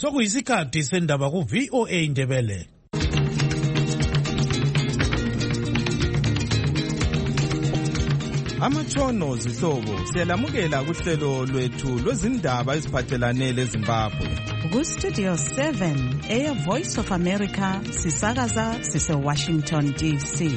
Sokuyisikhathi sendaba ku VOA Indebele. Amatshono zihlobo siyalamukela kuhlelo lwethu lwezindaba eziphathelane leZimbabwe. Ku Studio 7 Air Voice of America sisakaza sise Washington DC.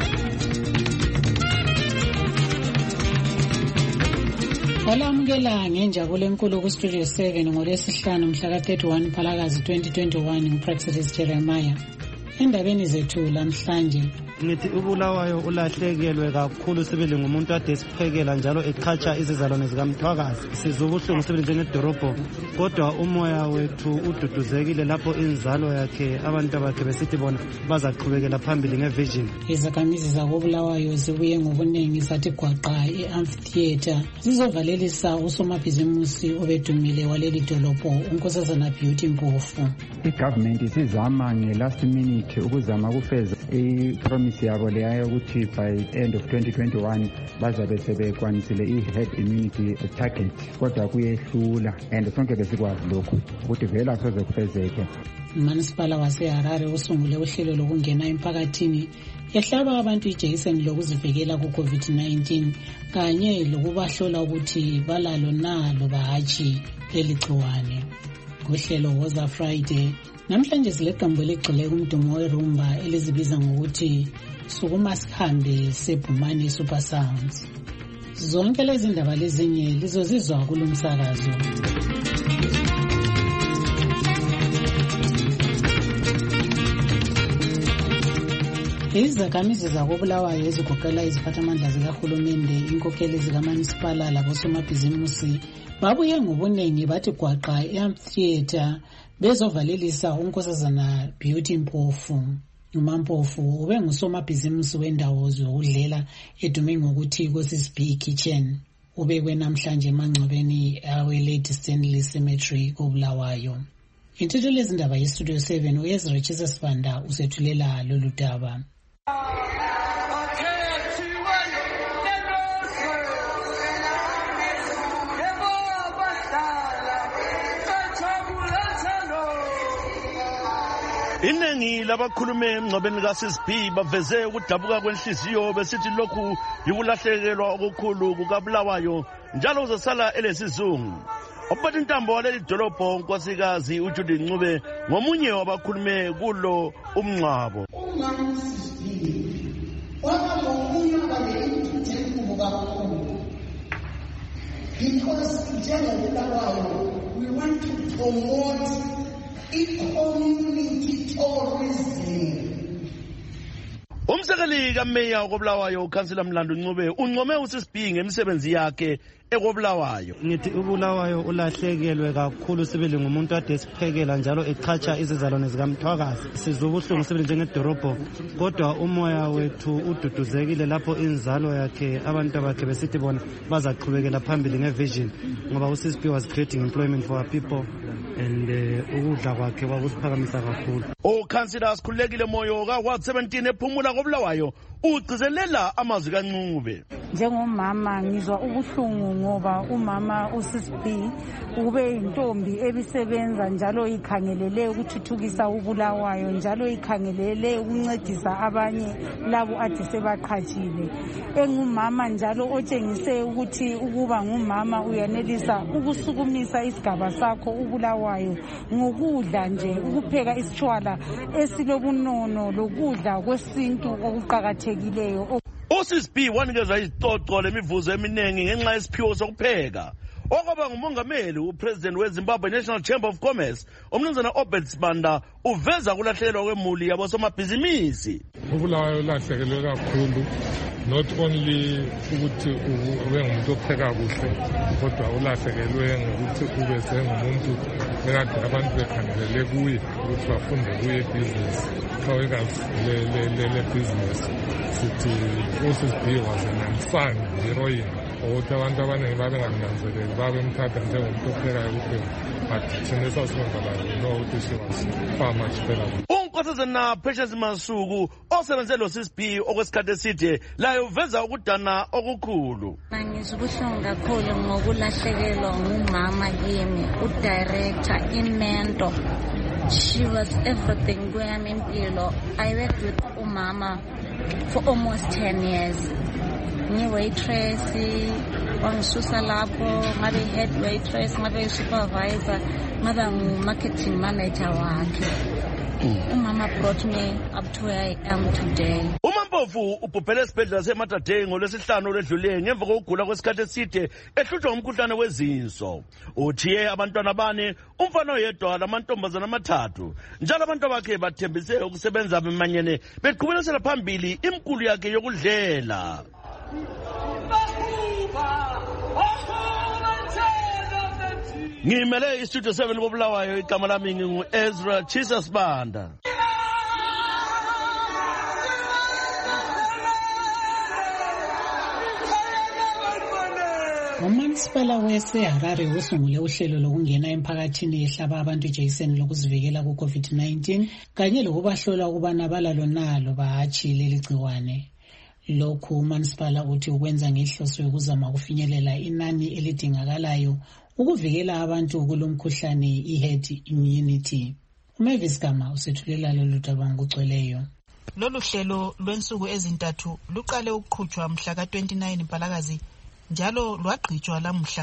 Olamukela ngenjabulo enkulu ku Studio 7 ngolwesihlanu mhla ka-31 Phalakazi 2021 nguPraxis Jeremiah. Endabeni zethu lamhlanje ngithi uBulawayo ulahlekelwe kakhulu sibili ngumuntu ade siphekela njalo eqhatsha izizalwane zikaMthwakazi. Sizubuhlungu sibili njengedorobho kodwa umoya wethu ududuzekile lapho inzalo yakhe abantu bakhe besithi bona bazaqhubekela phambili ngevision. Izakhamizi zakoBulawayo zibuye ngobunengi zathi gwaqa e-amphitheater zizovalelisa usomabhizimusi obedumile waleli dolobho uNkosazana Beauty Mpofu. I-government isizama nge-last minute ukuzama ukufeza i-promise yabo leyo ukuthi by end of 2021 bazabe sebekwanisile i-herd immunity target kodwa kuyehlula and sonke besikwazi lokhu ukuthi vele asoze kufezeke. Umanisipala waseHarare usungule uhlelo lokungena emphakathini yahlaba abantu ijekiseni lokuzivikela ku-COVID-19 kanye lokubahlola ukuthi balalo na loba hatshi leli gciwane. Kuhlelo Woza Friday namhlanje sileqembu eligxile kumdumo werumba elizibiza ngokuthi Sukuma Sihambe seBhumani Super Sounds. Zonke lezi ndaba lezinye lizozizwa kulomsakazo. Izakhamizi zakoBulawayo ezigoqela iziphathamandla zikahulumende, inkokheli zikaManisipala labosomabhizimusi babuye ngobunengi bathi gwaqa e-amphitheater bezovalelisa uNkosazana Beauty Mpofu. uMampofu ube ngusomabhizimusi wendawo zokudlela edume ngokuthi Kosisibhi Kitchen. Ubekwe namhlanje emangcwabeni awe-Lady Stanley Cemetery koBulawayo. Intuthu lezindaba ye-Studio 7 uYezra Sibanda usethulela lolu daba. Inengi labakhulume emngcwabeni kaSisibhi baveze ukudabuka kwenhliziyo besithi lokhu yikulahlekelwa okukhulu kukaBulawayo njalo uzosala elesizungu. Ophatha intambo waleli dolobho unkosikazi uJudy Ncube ngomunye wabakhulume kulo umngcwabo. Because njengoBulawayo we want to promote i-community tourism. Umsekeli kaMeya koBulawayo uKhansila Mlando Ncube uncome uSisibhi ngemisebenzi yakhe ekoBulawayo. Ngithi uBulawayo ulahlekelwe kakhulu sibili ngumuntu ade siphekela njalo eqhatsha izizalwane zikaMthwakazi. Sizubuhlungu sibili njengedorobho kodwa umoya wethu ududuzekile lapho inzalo yakhe abantu bakhe besithi bona bazaqhubekela phambili ngevision ngoba uSisibhi was creating employment for our people and ukudla kwakhe kwakusiphakamisa kakhulu. Ukhansila sikhulekile moyo ka-Ward 17 ephumula koBulawayo ugcizelela amazwi kaNcube. Njengomama ngizwa ubuhlungu ngoba umama uSisibhi ube intombi ebisebenza njalo ikhangelele ukuthuthukisa uBulawayo njalo ikhangelele ukuncedisa abanye labo ade sebaqhatshile. Engumama njalo otshengise ukuthi ukuba ngumama uyanelisa ukusukumisa isigaba sakho uBulawayo ngokudla nje ukupheka isitshwala esilobunono lokudla kwesintu okuqhakathekileyo. uSisibhi wanikeza izixoxo lemivuzo eminengi ngenxa yesiphiwo sokupheka. Okwaba ngumongameli uPresident weZimbabwe National Chamber of Commerce umnumzana Obed Sibanda uveza kulahlekelwa kwemuli yabosomabhizinisi. uBulawayo ulahlekelwe kakhulu, not only ukuthi ube ngumuntu opheka kuhle kodwa ulahlekelwe ngokuthi ube sengumuntu ekade abantu bekhangelele kuye ukuthi bafunde kuye ibhizinisi. Khawekazi le business sithi uSisibhi was an unsung heroine ukuthi abantu abaningi babengamnanzeleli babemthatha njengomuntu ophekayo kuphela but thina sasingabalayo ukuthi she was far much better. unkosazana Precious Masuku osebenze lo CSP okwesikhathi eside layo uveza ukudana okukhulu. Ngizibuhlungu kakhulu ngokulahlekelwa ngumama kimi, udirector iMento. She was everything kwami impilo. I worked with umama for almost 10 years. Ngi-waitress, wangisusa lapho, ngabe head waitress, ngabe supervisor, ngabe ngu-marketing manager wakhe. Umama brought me up to where I am today. uMampofu ubhubhele esibhedlela seMatadei ngolwesihlanu olwedlule ngemva kokugula kwesikhathi eside ehlutshwa ngumkhuhlane wezinso. Uthiye abantwana bane, umfana oyedwa lamantombazana amathathu. Njalo abantu bakhe bathembise ukusebenza bemanyene beqhubekela phambili imkulu yakhe yokudlela. Ngimele istudio 7 koBulawayo, igama lami ngingu-Ezra Chisa Sibanda. uMansipala waseHarare usungule uhlelo lokungena emphakathini ehlaba abantu ijekiseni lokuzivikela ku-COVID-19 kanye lokubahlola ukubana balalo nalo bahatshi leli gciwane. Lokhu uMansipala uthi ukwenza ngenhloso yokuzama ukufinyelela inani elidingakalayo ukuvikela abantu kulomkhuhlane i-herd immunity. uMavis Gama usethulela lolu daba ngokugcweleyo. Lolu hlelo lwensuku ezintathu luqale ukuqhutshwa mhla ka-29 Mpalakazi njalo lwagqitshwa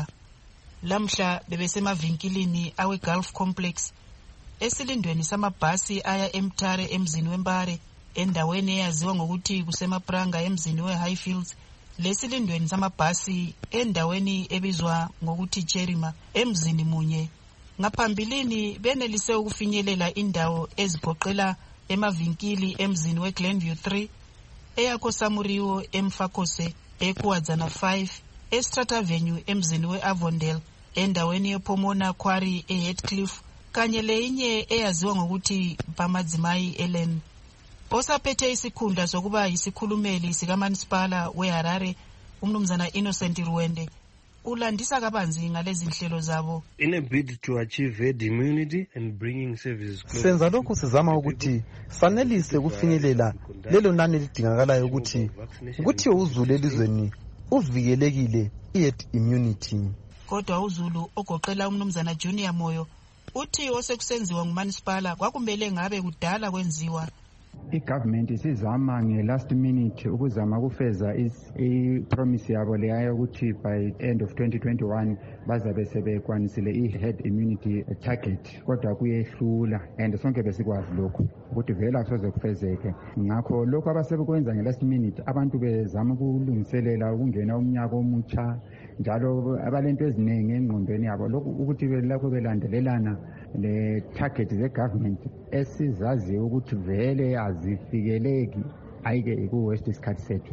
lamhla bebesemavinkilini awe-Gulf Complex esilindweni samabhasi aya eMtare emzini weMpare endaweni eyaziwa ngokuthi kusemaPranga emzini we-Highfields lesilindweni samabhasi endaweni ebizwa ngokuthi Cherima emzini munye. Ngaphambilini benelise ukufinyelela indawo ezigoqela emavinkili emzini weGlenview 3 eyakho Samuriwo eMfakose eKwadzana 5 eStrata Avenue emzini weAvondale endaweni yePomona Quarry eHeathcliff kanye leyinye eyaziwa ngokuthi Pamadzimai Ellen. Osaphethe isikhundla sokuba yisikhulumeli sikaMansipala weHarare umnumzana Innocent Ruwende ulandisa kabanzi ngalezi nhlelo zabo. In a bid to achieve herd immunity and bringing services closer. Senza lokho sizama ukuthi sanelise ukufinyelela lelo nani lidingakalayo ukuthi uzulu elizweni uvikelekile i-herd immunity. Kodwa uZulu ogoqela umnumzana Junior Moyo uthi osekusenziwa nguMansipala kwakumele ngabe kudala kwenziwa. I-government isizama nge-last minute ukuzama ukufeza i-promise yabo leyayo ukuthi by end of 2021 bazabe sebekwanisile i-herd immunity target, kodwa kuyehlula and sonke besikwazi lokhu ukuthi vele akusoze kufezeke. Ngakho lokhu abasebekwenza nge-last minute abantu bezama ukulungiselela ukungena umnyaka omutsha njalo abalento eziningi engqondweni yabo lokhu ukuthi belakho belandelelana le target ze-government esizaziyo ukuthi vele azifikeleki ayike ku-west isikhathi sethu.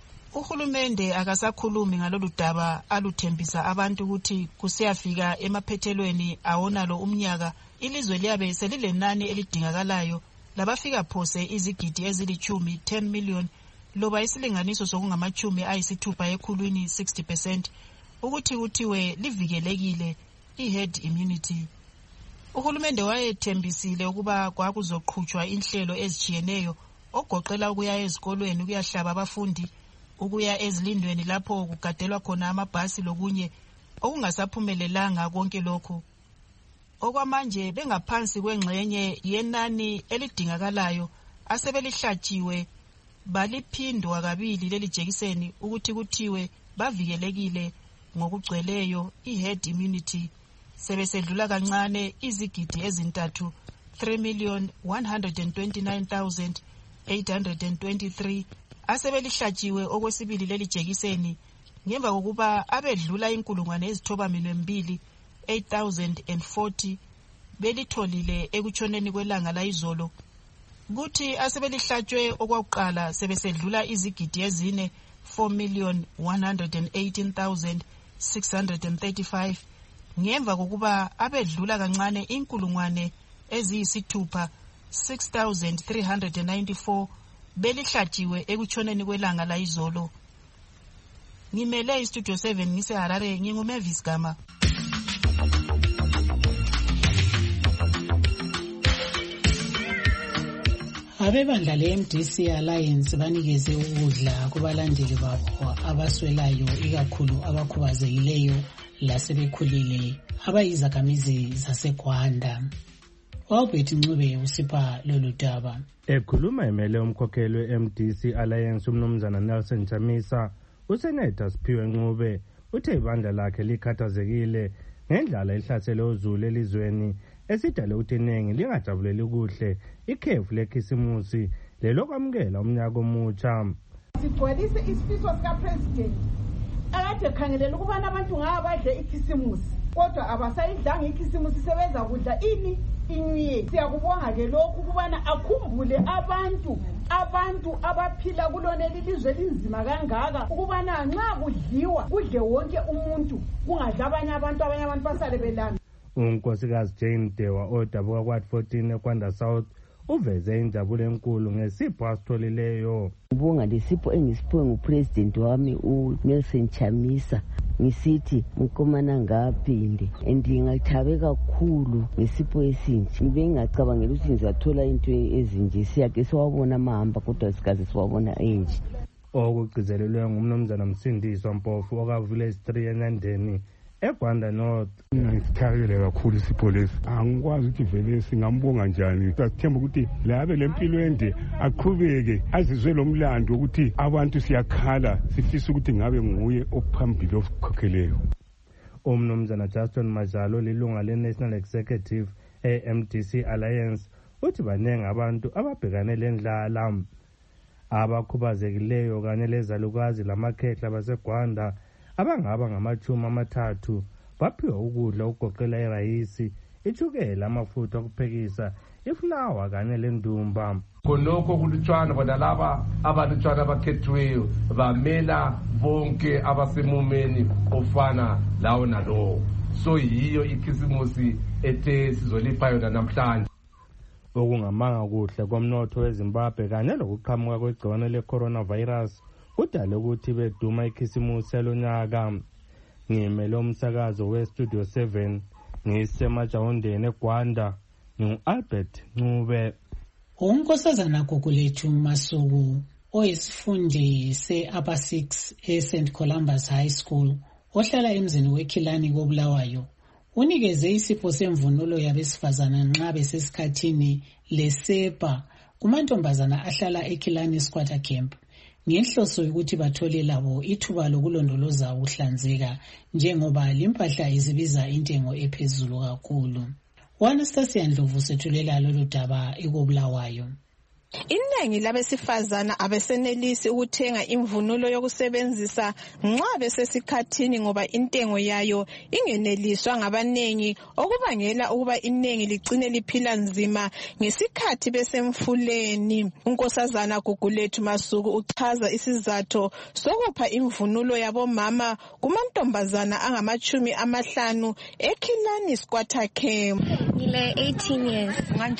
Uhulumende akasakhulumi ngalolu daba aluthembisa abantu ukuthi kusiyafika emaphethelweni awonalo umnyaka ilizwe liyabe selilenani elidingakalayo labafika phose izigidi ezili-10 10 million loba isilinganiso sokungamachumi ayisithupha ekhulwini 60% ukuthi kuthiwe livikelekile i-herd immunity. Uhulumende wayethembisile ukuba kwakuzoqhutshwa inhlelo ezijiyeneyo ogoqela ukuya ezikolweni ukuyahlaba abafundi, ukuya ezilindweni lapho kugadelwa khona amabhasi lokunye okungasaphumelelanga konke lokho. Okwamanje bengaphansi kwengxenye yenani elidingakalayo asebelihlatshiwe baliphindwa kabili leli jekiseni ukuthi kuthiwe bavikelekile ngokugcweleyo i-herd immunity. Sebesedlula kancane izigidi ezintathu 3,129,823 asebelihlatshiwe okwesibili leli jekiseni ngemva kokuba abedlula 9,208,040 belitholile ekutshoneni kwelanga layizolo. Kuthi asebelihlatshwe okwakuqala sebesedlula izigidi ezine 4,118,635 ngemva kokuba abedlula kancane 6,394 belihlatshiwe ekutshoneni kwelanga layizolo. Ngimele istudio 7 ngiseHarare nginguMavis Gama. Abebandla le-MDC Alliance banikeze ukudla kubalandeli babo abaswelayo ikakhulu abakhubazekileyo lasebekhulile abayizakhamizi zaseGwanda. Albert Ncube usipha lolu daba. Ekhuluma emele umkhokheli we-MDC Alliance umnumzana Nelson Chamisa, uSenator Siphiwe Ncube uthe ibandla lakhe likhathazekile ngendlala ihlasele uZulu elizweni esidale ukuthi iningi lingajabuleli kuhle ikhefu lekhisimusi lelokwamukela umnyaka omutsha. Sigcwalise isifiso sikaPresident akade ekhangelela ukubana abantu ngabadle ikhisimusi kodwa abasayidlanga ikhisimusi sebeza kudla ini inye. Siyakubonga ke lokhu ukubana akhumbule abantu abaphila kuloneli lizwe linzima kangaka ukubana nxa kudliwa kudle wonke umuntu kungadla abanye abantu basale belanda. Unkosikazi Jane Dewa odabuka kwa-14 eGwanda South uveze injabulo enkulu ngesipho asitholileyo. Ngibonga lesipho engisiphiwe ngupresident wami uNelson Chamisa ngisithi ngikomana ngaphinde ngingathabe kakhulu ngesipho esinje. Ngibe ngingacabangela ukuthi ngizathola into ezinje siyake siwabona amahamba kodwa sikaze siwabona enje. Okugcizelelwe ngumnumzana Msindiswa Mpofu okaVillage 3 eNandeni eGwanda North. Ngithakele kakhulu isipho lesi. Angikwazi ukuthi vele singambonga njani. Sithemba ukuthi labe lempilo ende aqhubeke azizwe lomlando ukuthi abantu siyakhala sifisa ukuthi ngabe nguye ophambili okukhokheleyo. Umnumzana Justin Majalo lilunga le-National Executive MDC Alliance uthi baningi abantu ababhekane lendlala abakhubazekileyo kanye lezalukazi lamakhehla baseGwanda abangaba ngama-30 baphiwa ukudla okugoqela irayisi, ichukela, amafutha okuphekisa, iflawa kanye lendumba. Khonokho kulutshwana bona laba abalutshwana abakhethiweyo bamela bonke abasemumeni ofana lawo nalowo. So yiyo ikhisimusi ethe sizolipha yona namhlanje. Okungamanga kuhle komnotho weZimbabwe kanye lokuqhamuka kwegciwane le-coronavirus kudale ukuthi beduma ikhisimusi yalonyaka. Ngimele umsakazo we-Studio 7 ngisemajawundeni eGwanda ngu-Albert Ncube. Unkosazana Gugulethu Masuku oyisifundi se-Upper 6 e-St Columbus High School ohlala emzini weKhilani koBulawayo unikeze isipho semvunulo yabesifazana nxa besesikhathini leSepa kumantombazana ahlala eKhilani Squatter Camp ngenhloso yokuthi bathole labo ithuba lokulondoloza ukuhlanzeka njengoba limpahla izibiza intengo ephezulu kakhulu. Anastasia Ndlovu sethulela lolu daba eKobulawayo. Iningi labesifazana abesenelisi ukuthenga imvunulo yokusebenzisa nxa besesikhathini ngoba intengo yayo ingeneliswa ngabanengi okubangela ukuba iningi ligcine liphila nzima ngesikhathi besemfuleni. Unkosazana Gugulethu Masuku uchaza isizathu sokupha imvunulo yabomama kumantombazana angama-50 eKhilani Squatter Camp. Ngile 18 years.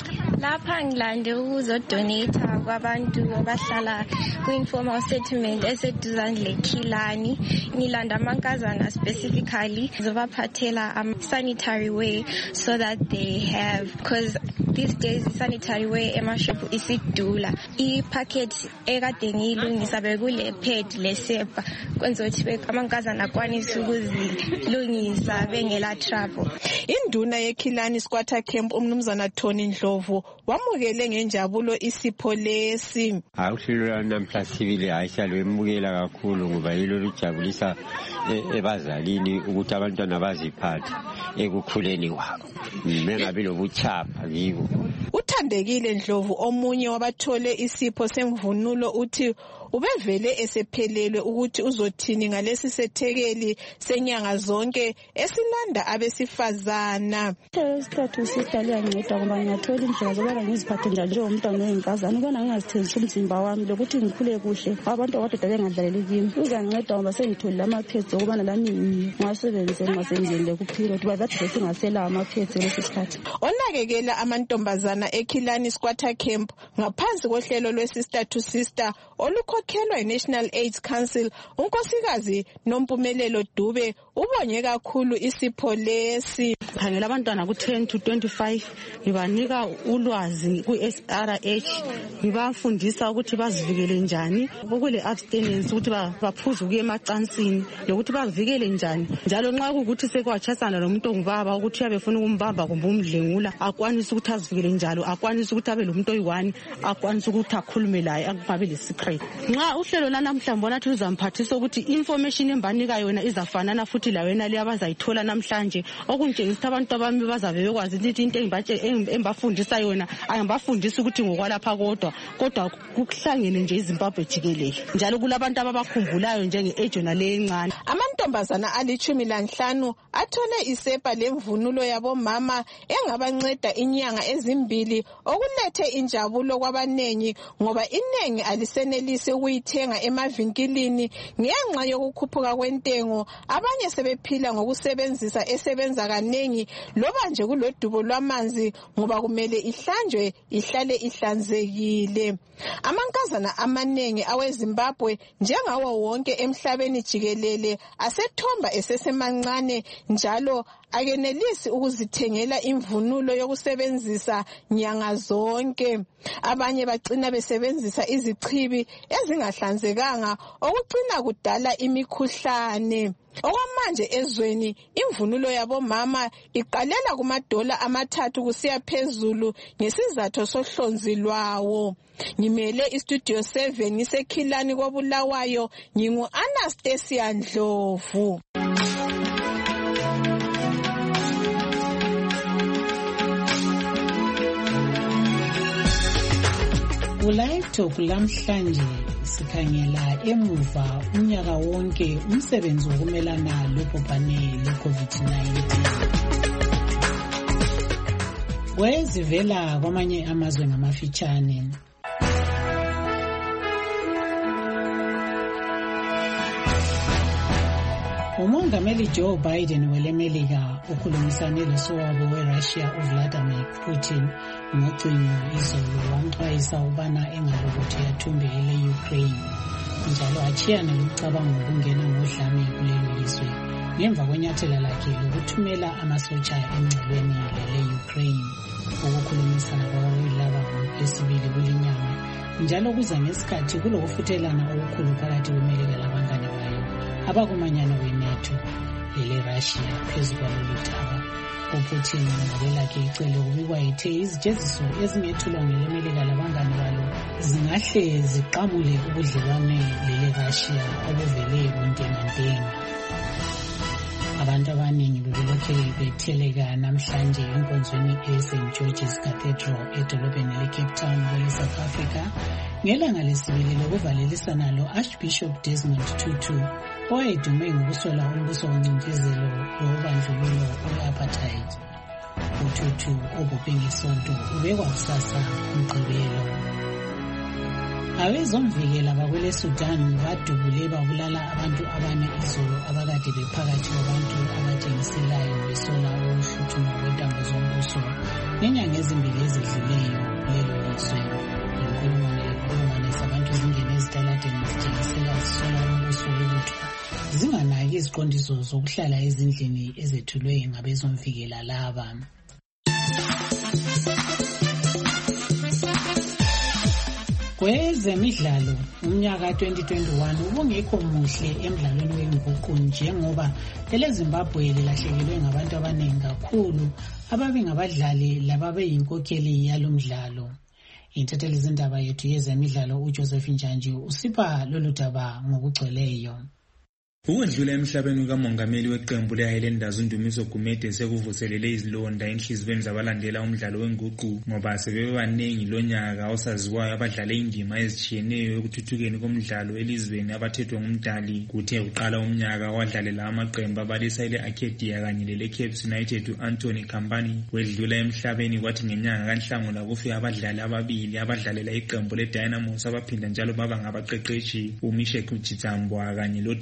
Lapha ngilande ukuzodonate kwabantu abahlala ku-informal settlement eseduzane leKhilani. Ngilanda amankazana specifically zobaphathela sanitary wear so that they have, because these days sanitary wear emashophu isidula. I-packet ekade ngiyilungisa bekule pad leSepa kwenza ukuthi amankazana akwanise ukuzilungisa bengela trouble. Induna yeKhilani Squatter Camp umnumzana Tony Ndlovu wamukele ngenjabulo isipho lesi. Awuhlelo namhla sibili ayishalwe emukela kakhulu ngoba yilo lijabulisa ebazalini ukuthi abantwana baziphathe ekukhuleni kwabo. Mengabe lobuchapha yibo. Uthandekile Ndlovu omunye wabathole isipho semvunulo uthi ubevele esephelelwe ukuthi uzothini ngalesi sethekeli senyanga zonke esilanda abesifazana. Isikhathi siyanceda ngoba ngiyathola indlela zokuba ngiziphathe njani njengomntwana oyinkazana ukubana ngingazithenzisi umzimba wami lokuthi ngikhule kuhle abantu abadoda bengadlaleli kimi. Uzanceda ngoba sengitholile amaphedzi okubana lami ngiwasebenze ngasengene kuphila ukuthi bathi singasela amaphedzi lesi sikhathi. Onakekela amantombazana eKhilani Squatter Camp ngaphansi kohlelo lwe-Sister to Sister olukhokhelwa yi-National AIDS Council unkosikazi Nompumelelo Dube ubonye kakhulu isipho lesi. ngikhangela abantwana ku-10 to 25 ngibanika ulwazi ku-SRH ngibafundisa ukuthi bazivikele njani kule abstinence ukuthi baphuze ukuya emacansini lokuthi bavikele njani njalo nxa kukuthi sekwatshasana nomuntu ongubaba ukuthi uyabe funa ukumbamba kumbe umdlengula akwanise ukuthi azivikele njalo akwanise ukuthi abe lomuntu oyi-1 akwanise ukuthi akhulume laye angabe le-secret. Nxa uhlelo lanamhla mbona ukuthi uzamphathisa ukuthi information embanika yona izafanana futhi lawena le abazayithola namhlanje okungitshengisa ukuthi abantu abami bazabe bekwazi ukuthi into embafundisa yona ayambafundisa ukuthi ngokwalapha kodwa kuhlangene nje iZimbabwe jikelele njalo kulabantu ababakhumbulayo njenge-ejona le encane. Amantombazana ali-15 athole isepa lemvunulo yabomama engabanceda inyanga ezimbili okulethe injabulo kwabanengi ngoba inengi alisenelisi ukuyithenga emavinkilini ngenxa yokukhuphuka kwentengo. Abanye sebephila ngokusebenzisa esebenza kanengi loba nje kulodubo lwamanzi ngoba kumele ihlanjwe ihlale ihlanzekile. Amankazana amanengi aweZimbabwe njengawo wonke emhlabeni jikelele asethomba esesemancane njalo akenelisi ukuzithengela imvunulo yokusebenzisa nyanga zonke. Abanye bagcina besebenzisa izichibi ezingahlanzekanga okucina kudala imikhuhlane. Okwamanje ezweni imvunulo yabomama iqalela kuma$3 kusiya phezulu ngesizathu sohlonzi lwawo. Ngimele iStudio 7 ngisekhilani koBulawayo ngingu-Anastasia Ndlovu. Live Talk lamhlanje sikhangela emuva unyaka wonke umsebenzi wokumelana lobhubhane le-COVID-19. Kwezivela kwamanye amazwe ngamafitshane. Umongameli Joe Biden welemelika ukhulumisane losowabo weRussia uVladimir Putin ngocingo izolo wamxwayisa ubana engalokuthi athumbe ele-Ukraine njalo achiyane lokucabanga ngokungena ngodlame kulelo lizwe ngemva kwenyathela lakhe lokuthumela amasotsha engcelweni lele-Ukraine. Ukukhulumisana kwababili ngolwesibili kulinyanga njalo kuza ngesikhathi kulokufuthelana okukhulu phakathi kwemelika labangane bayo abakumanyano weNATO lele-Russia phezu kwalolu daba. uPutin ngabelakhe icele kubikwa ethe izijeziso ezingethulwa ngelemelika labangane balo zingahle ziqamule ubudlelwane lele-Russia obuvele buntengantenga. Abantu abaningi bebelokhe betheleka namhlanje enkonzweni eSt George's Cathedral edolobheni le-Cape Town kwele-South Africa ngelanga lesibili lokuvalelisana lo-Archbishop Desmond Tutu owayedume ngokusola umbuso woncindezelo lobandlululo we-apartheid. uTutu obhubhe ngesonto ubekwa kusasa uMgqibelo. Abezomvikela bakwele-Sudan badubule babulala abantu abane izolo abakade bephakathi kwabantu abatshengiselayo besola ukuhluthuna kwentambo zombuso ngenyanga ezimbili ezidluleyo kulelo lizwe. Inkulungwane zabantu zingene ezitaladeni zitshengisela zisola umbuso wokuthwa zinganaki iziqondiso zokuhlala ezindlini ezethulwe ngabezomvikela laba. Kwezemidlalo umnyaka 2021 ubungekho muhle emidlalweni wenguqu njengoba eleZimbabwe lilahlekelwe ngabantu abaningi kakhulu ababe ngabadlali lababe yinkokheli yalo mdlalo. Intatheli zindaba yethu yezemidlalo uJoseph Njanji usipha lolu daba ngokugcweleyo. Ukwedlula emhlabeni kamongameli weqembu le-Highlanders uNdumiso Gumede sekuvuselele izilonda enhliziyweni zabalandela umdlalo wenguqu ngoba sebebanengi lonyaka osaziwayo abadlale indima ezitshiyeneyo ekuthuthukeni komdlalo elizweni abathethwe ngumdali. Kuthe uqala umnyaka wadlalela amaqembu abalisa ile-Arcadia kanye lele-Cape United u-Anthony Khambani wedlula emhlabeni kwathi ngenyanga kaNhlangula kufika abadlali ababili abadlalela iqembu le-Dynamos abaphinda njalo baba ngabaqeqeshi uMishek Chitambwa kanye lo-David Mandi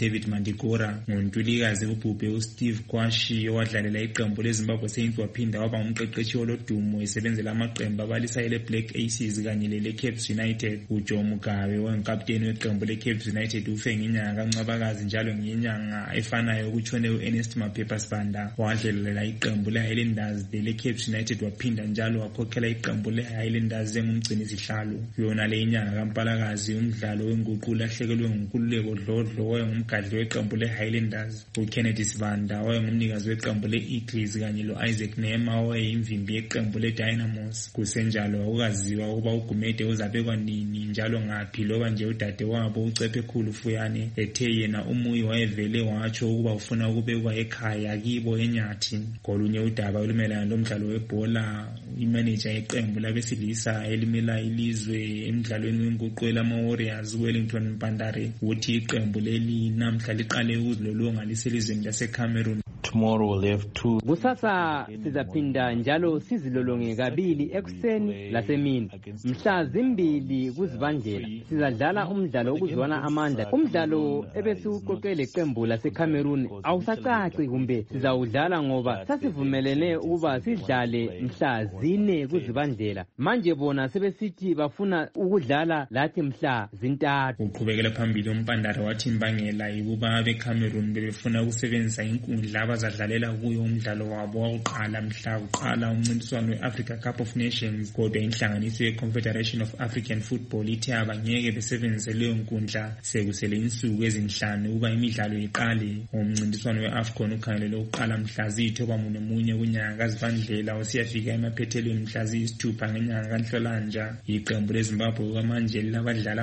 Mandigora. NgoNtulikazi ubhubhe uSteve Kwashi owadlalela iqembu leZimbabwe Saints waphinda waba ngumqeqeshi olodumo esebenzela amaqembu abalisa leBlack Aces kanye leCaps United. uJoe Mugabe wayengukapteni weqembu leCaps United ufe ngenyanga kaNcwabakazi njalo ngenyanga efanayo ukutshone uErnest Maphepha Sibanda wadlalela iqembu leHighlanders leCaps United waphinda njalo wakhokhela iqembu leHighlanders njengomgcini sihlalo. Yona le inyanga kaMpalakazi umdlalo wenguqu ulahlekelwe nguNkululeko Dlodlo wayengumgadli weqembu leHighlanders. uKennedy Sibanda wayengumnikazi weqembu leEagles kanye loIsaac Nema wayeyimvimbi yeqembu leDynamos. Kusenjalo akukaziwa ukuba uGumede uzabekwa nini njalo ngaphi loba nje udade wabo uCephekhulu Fuyane ethe yena uMuyi wayevele watsho ukuba ufuna ukubekwa ekhaya kibo eNyathi. Kolunye udaba olumelana lomdlalo webhola, imanager yeqembu labesilisa elimela ilizwe emidlalweni wenguqu elama-Warriors Wellington Mpandare uthi iqembu leli namhla liqale ukuzilolonga liselizweni laseCameroon. Tomorrow we'll have 2. Kusasa sizaphinda njalo sizilolonge kabili ekuseni lasemini. Mhla zimbili kuZibandlela sizadlala umdlalo wokuzwana amandla. Umdlalo ebesiuqoqele iqembu laseCameroon awusacaci kumbe sizawudlala ngoba sasivumelene ukuba sidlale mhla 4 kuZibandlela. Manje bona sebesithi bafuna ukudlala lathi mhla 3. Uqhubekela phambili uMpandare wathi imbangela ukuba abeCameroon bebefuna ukusebenzisa inkundla abazadlalela kuyo umdlalo wabo wokuqala mhla kuqala umncintiswano weAfrica Cup of Nations. Kodwa inhlanganiso yeConfederation of African Football ithe abangeke besebenzise leyo nkundla sekusele insuku ezinhlanu ukuba imidlalo iqale. Umncintiswano weAfCON ukhangelele ukuqala mhla ziyithobamune kunyanga kaZibandlela osiyafika emaphethelweni mhla ziyisithupha ngenyanga kaNhlolanja. Iqembu leZimbabwe kwamanje labadlali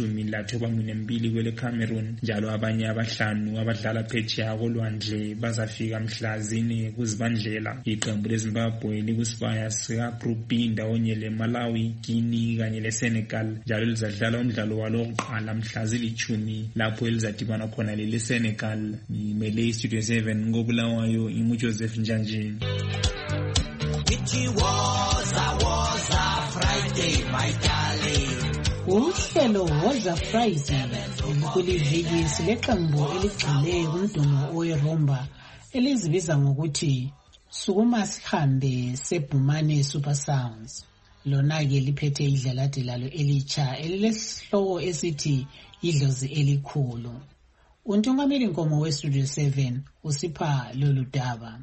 abali12 kwele Cameroon njalo abanye abahlanu abadlala phetsheya kolwandle bazafika mhla 4 kuZibandlela. Iqembu leZimbabwe likusibaya sikaGroup B ndawonye leMalawi, Guinea kanye leSenegal njalo lizadlala umdlalo walo wokuqala mhla 10 lapho elizadibana khona leSenegal. Imele iStudio 7 ngobulawayo imuJoseph Njanjini. Uhlelo Woza Friday kuliviki sileqembu eligxile kumdumo oweRhumba elizibiza ngokuthi Sukuma Sihambe seBhumane Super Sounds. Lona-ke liphethe idlalade lalo elitsha elilesihloko esithi Idlozi Elikhulu. Untungameli Nkomo weStudio 7 usipha lolu daba.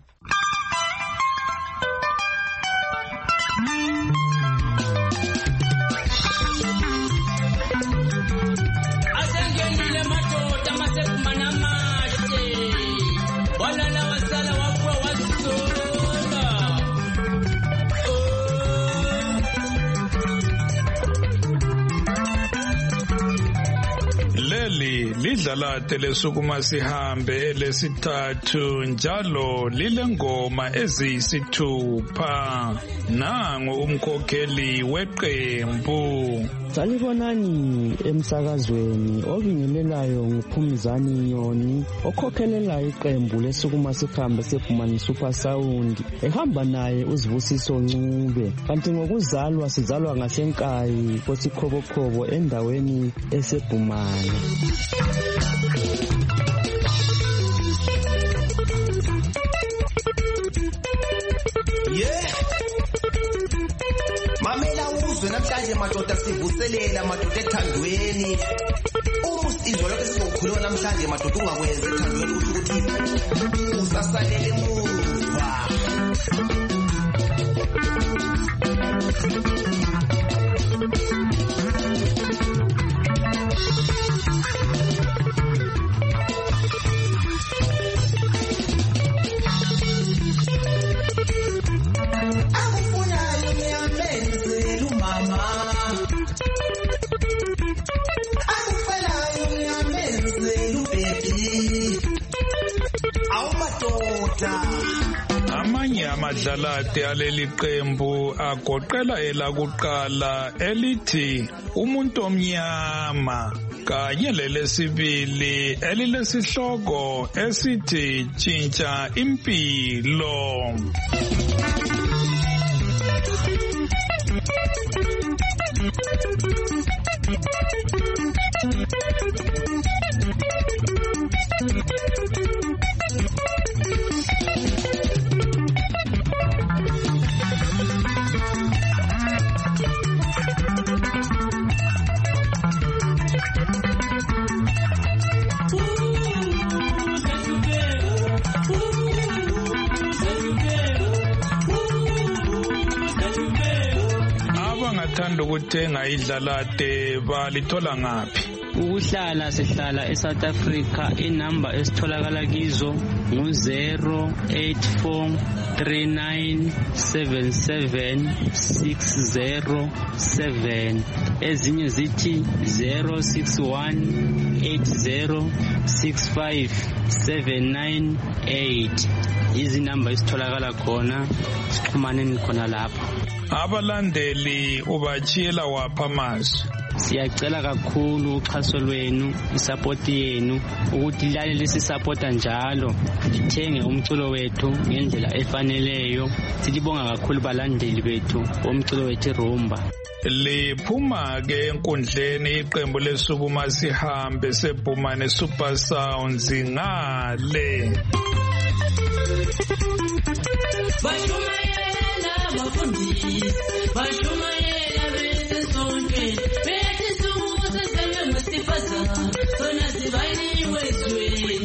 Lidlalate leSukuma Sihambe lesithathu njalo lilengoma eziyisithupha. Nangu umkhokheli weqembu. Salibonani emsakazweni obingelelayo nguPhumzani Nyoni okhokhelelayo iqembu leSukuma Sihambe seBhumane Super Sound ehamba naye uZibusiso Ncube. Kanti ngokuzalwa sizalwa ngasenkayi kwesikhobokhobho endaweni eseBhumane. Mamela uzwe namhlanje madoda sivuselela madoda ethandweni. Izolo lokho sizokhuluma namhlanje madoda ungakwenza ethandweni ukuthi usasalele emuva. Amanye amadlalade aleli qembu agoqela elakuqala elithi Umuntu Omnyama kanye lelesibili elilesihloko esithi Tshintsha Impilo. abathanda ukuthenga idlalade balithola ngaphi? Ukuhlala sihlala eSouth Africa, inamba esitholakala kizo ngu-08439776007, ezinye zithi 06180657998. izinamba esitholakala khona, sixhumaneni khona lapho. Abalandeli ubachiyela wapha amazwi? Siyacela kakhulu uxhaso lwenu, isapoti yenu, ukuthi lale lisisapota njalo, sithenge umculo wethu ngendlela efaneleyo. Silibonga kakhulu balandeli bethu bomculo wethu Rumba. Liphuma ke enkundleni iqembu lesukuma sihambe seBhumane Super Sounds ngale. Bashumayela bafundisi, bashumayela bese sonke, bethi sukuze sebe musifazana, sona sibaliwe ezweni.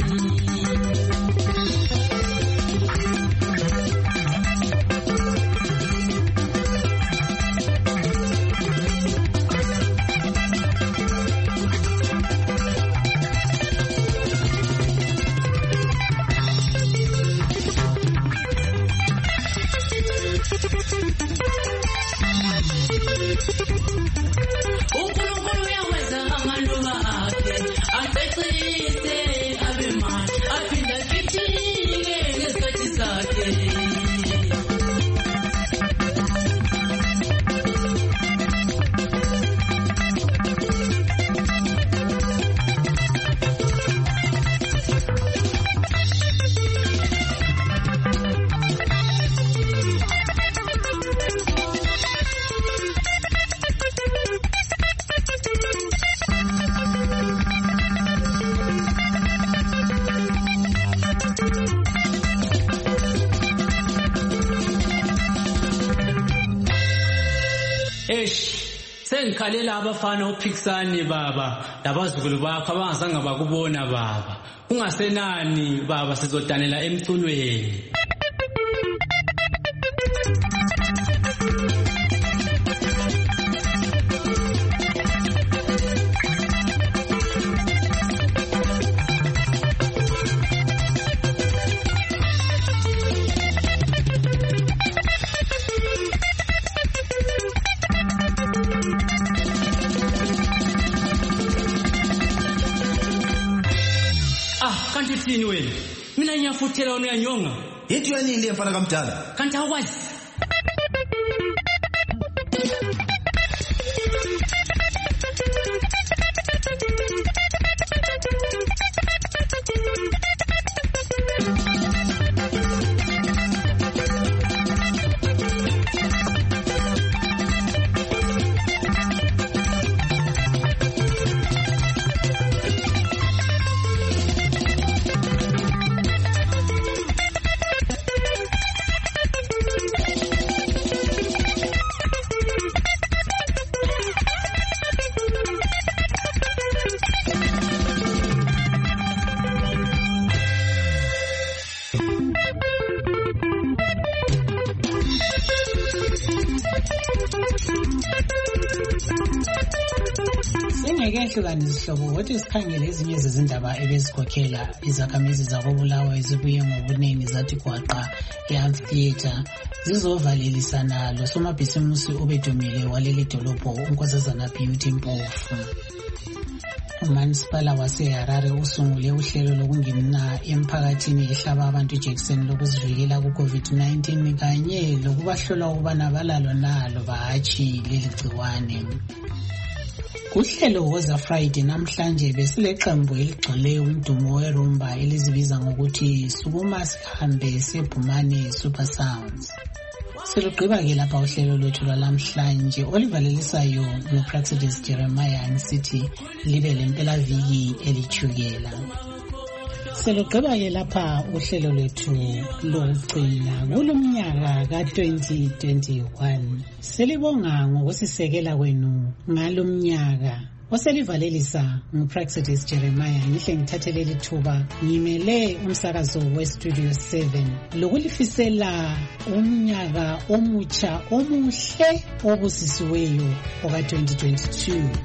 uNkulunkulu uyawenza amaluba akhe, acecise abe manje, aphinda agijime ngesikhathi sakhe. Sengikhalela abafana uphikisani baba, labazukulu bakho abangazange bakubona baba. Ungasenani baba, sizodanela emculweni. Kanti thini wena? Mina ngiyafuthela wena uyanyonga. Yithi wena yini lemfana kamdala? Kanti awukwazi? Singekehlukanisa isihlobo ukuthi sikhangele ezinye zezindaba ebezikhokhela izakhamizi zakoBulawayo ezibuye ngobuningi zathi gwaqa e-amphitheatre zizovalelisana losomabhizimusi obedumile waleli dolobho uNkosazana Beauty Mpofu. uManisipala waseHarare usungule uhlelo lokungena emphakathini ehlaba abantu ijekiseni lokuzivikela ku-COVID-19 kanye lokubahlola ukubana balalo nalo bahhatshi leli gciwane. Kuhlelo woza Friday namhlanje besileqembu eligcwele umdumo weRumba elizibiza ngokuthi Sukuma Sihambe seBhumane Super Sounds. Silugqiba ke lapha uhlelo lwethu lwalamhlanje olivalelisayo nguPraxidis Jeremiah nsithi libe lempelaviki elithukela. Silugqiba ke lapha uhlelo lwethu lokugcina kulomnyaka ka-2021. Silibonga ngokusisekela kwenu ngalomnyaka oselivalelisa nguPraxedis Jeremiah. Ngihle ngithathele lithuba ngimele umsakazo weStudio 7 lokulifisela umnyaka omutsha omuhle obusisiweyo oka 2022.